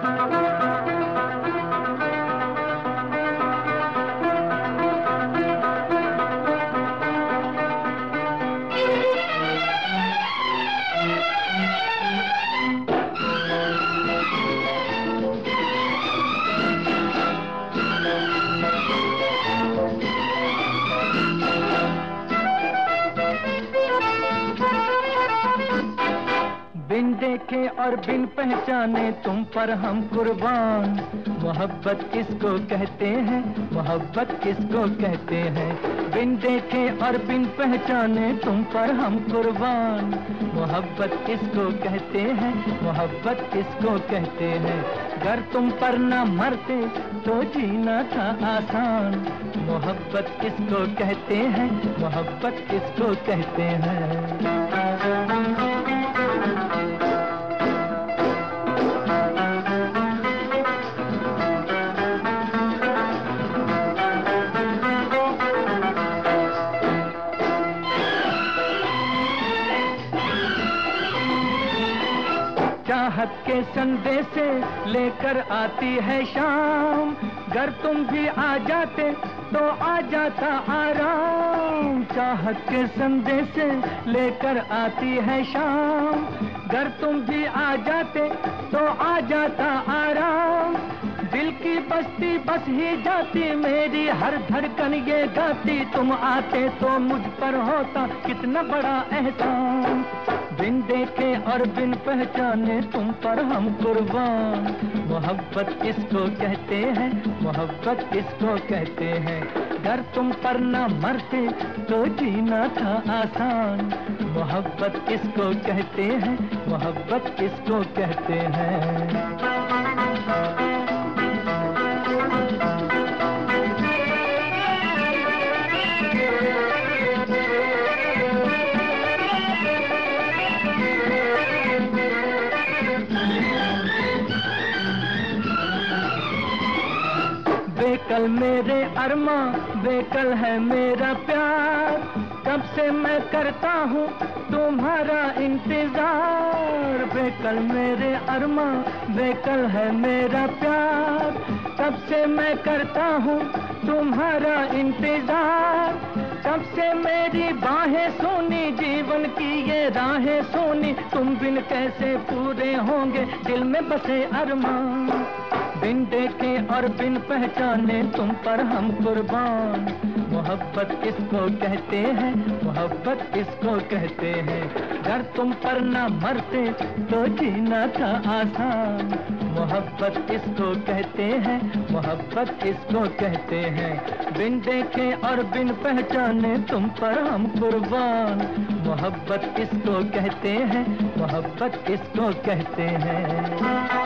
बिन देखे और बिन पहचाने तुम पर हम कुर्बान। मोहब्बत किसको कहते हैं, मोहब्बत किसको कहते हैं। बिन देखे और बिन पहचाने तुम पर हम कुर्बान। मोहब्बत किसको कहते हैं, मोहब्बत किसको कहते हैं। अगर तुम पर न मरते तो जीना था आसान। मोहब्बत किसको कहते हैं, मोहब्बत किसको कहते हैं। चाहत के संदेश से लेकर आती है शाम। अगर तुम भी आ जाते तो आ जाता आराम। चाहत के संदेश से लेकर आती है शाम। अगर तुम भी आ जाते तो आ जाता आराम। दिल की बस्ती बस ही जाती मेरी हर धड़कन ये गाती। तुम आते तो मुझ पर होता कितना बड़ा एहसान। बिन देखे और बिन पहचाने तुम पर हम कुर्बान। मोहब्बत किसको कहते हैं, मोहब्बत किसको कहते हैं। अगर तुम पर न मरते तो जीना था आसान। मोहब्बत किसको कहते हैं, मोहब्बत किसको कहते हैं। बेकल मेरे अरमा, बेकल है मेरा प्यार। कब से मैं करता हूँ तुम्हारा इंतजार। बेकल मेरे अरमा, बेकल है मेरा प्यार। कब से मैं करता हूँ तुम्हारा इंतजार। कब से मेरी बाहें सोनी, जीवन की ये राहें सोनी। तुम बिन कैसे पूरे होंगे दिल में बसे अरमान। बिन देखे और बिन पहचाने तुम पर हम कुर्बान। मोहब्बत किसको कहते हैं, मोहब्बत किसको कहते हैं। अगर तुम पर न मरते तो जीना था आसान। मोहब्बत किसको कहते हैं, मोहब्बत किसको कहते हैं। बिन देखे और बिन पहचाने तुम पर हम कुर्बान। मोहब्बत किसको कहते हैं, मोहब्बत किसको कहते हैं।